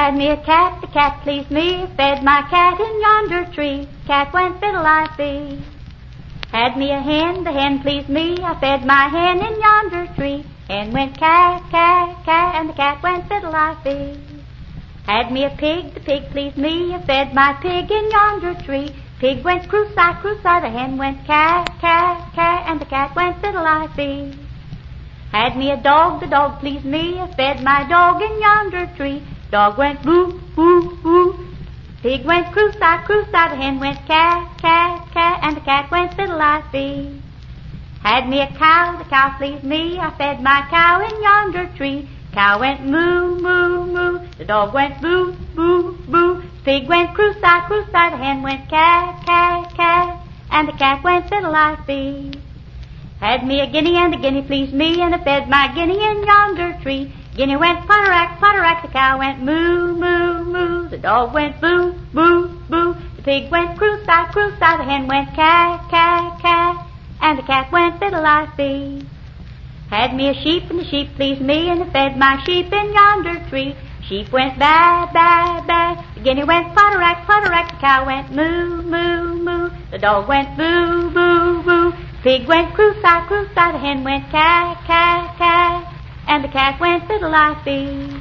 Had me a cat, the cat pleased me, fed my cat in yonder tree, cat went fiddle-I-fee. Had me a hen, the hen pleased me, I fed my hen in yonder tree, hen went cat, cat, cat, and the cat went fiddle-I-fee. Had me a pig, the pig pleased me, I fed my pig in yonder tree, pig went cruci, cruci, the hen went cat, cat, cat, and the cat went fiddle-I-fee. Had me a dog, the dog pleased me, I fed my dog in yonder tree, dog went boo, boo, boo, pig went cruci, cruci, the hen went cat, cat, cat, and the cat went fiddle-I-fee. Had me a cow, the cow pleased me, I fed my cow in yonder tree, cow went moo, moo, moo, the dog went boo, boo, boo, pig went cruci, cruci, the hen went cat, cat, cat, and the cat went fiddle-I-fee. Had me a guinea, and the guinea pleased me, and I fed my guinea in yonder tree, guinea went potterack, potterack, the cow went moo, moo, moo, the dog went boo, boo, boo, the pig went cruci, cruci, the hen went cat, cat, cat, and the cat went fiddle-I-fee. Had me a sheep, and the sheep pleased me, and I fed my sheep in yonder tree, sheep went ba, ba, ba, the guinea went potterack, potterack, the cow went moo, moo, moo, the dog went boo, boo, boo, pig went cruci, cruci, the hen went cat, cat, cat, and the cat went fiddle-I-fee.